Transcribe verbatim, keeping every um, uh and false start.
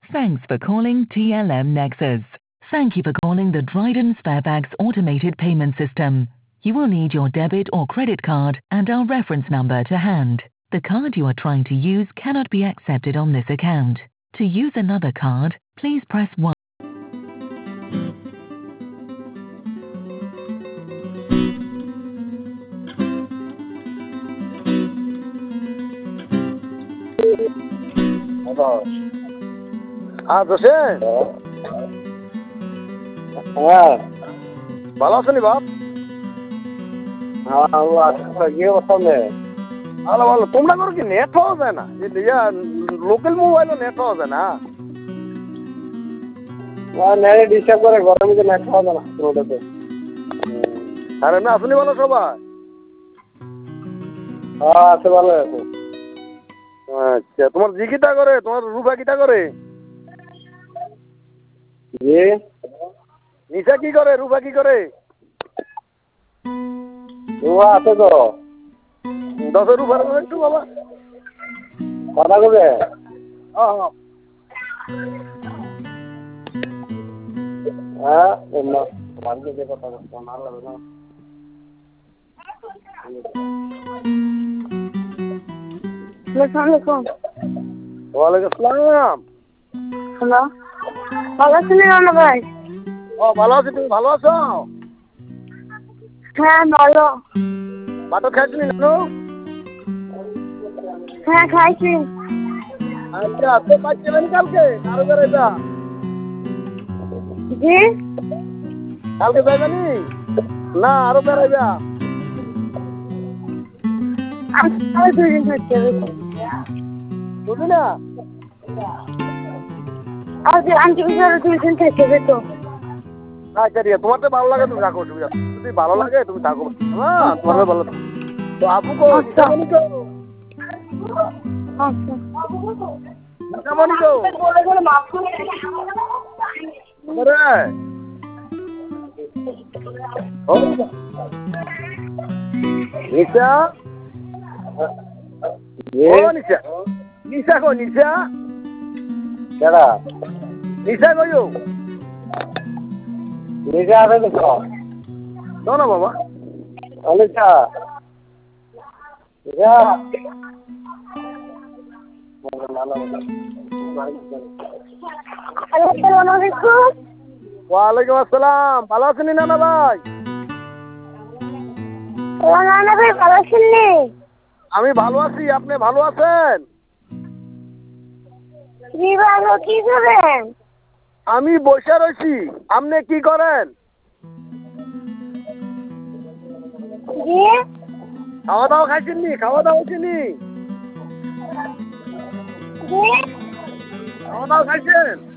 Thanks for calling T L M Nexus. Thank you for calling the Dryden Sparebags automated payment system. You will need your debit or credit card and our reference number to hand. The card you are trying to use cannot be accepted on this account. To use another card, please press one. হ্যাঁ জোসেন, হ্যাঁ ভালো আছো নি বাপ? হ্যাঁ গিয়ে বসালে ভালো ভালো। তোমরা করো কি নেট পাওয়া যায় না? লোকাল মোবাইলও নেট পাওয়া যায় না? নেট ডিস্টার্ব করে, গরমে তো নেট পাওয়া যায় না রোডেতে। আরে না আসলে ভালো সবাই? হ্যাঁ আছে, ভালো আছে। আচ্ছা, তোমার জি কিটা করে? তোমার রূপা কিটা করে? জি নিশা কি করে? রূপা কি করে? রূপা আছে তো। দশ রূপার একটু বাবা কথা কবে? হ্যাঁ বাড়িতে যে কথা বলতো না লাগে না। আসসালামাইকুম। ওয়ালাইকুম আসসালাম। হ্যালো, ভালো আছেন রানা ভাই? ও ভালো আছি, তুমি ভালো আছো? হ্যাঁ ভালো। বাটার খাইছি নানু? হ্যাঁ খাইছি। আচ্ছা, তো বাইক চালানি কালকে আরো বেড়াইবা? জি কালকে যাইবানি না আরো বেড়াইবা? আমি দুদিন থাকতে হবে। বুঝলি না? আজ আমি দুদিন থাকতে হবে তো। আচ্ছা ঠিক আছে, তোমার তো ভালো লাগে তুমি থাকো, অসুবিধা যদি ভালো লাগে তুমি থাকো। হ্যাঁ তোমার ভালো তো। আপু কো নিশামণি কো? আচ্ছা নিশামণি কো? আরে ও নিশা, ও নিশা, নিশা কো? নিশা কেডা? নিশা কইও? নিশা আছে তো তো না বাবা। নিশা নিশা ওয়ালাইকুম আসসালাম। ভালো আছেন নানা ভাই? নানা ভাই ভালো আছেন? আমি ভালো আছি, আপনি ভালো আছেন? কি ভালো, কি করেন? আমি বসে রয়েছি, আপনি কি করেন? খাওয়া দাওয়া খাইছেন নি? খাওয়া দাওয়া হয়েছে নি? খাওয়া দাওয়া খাইছেন?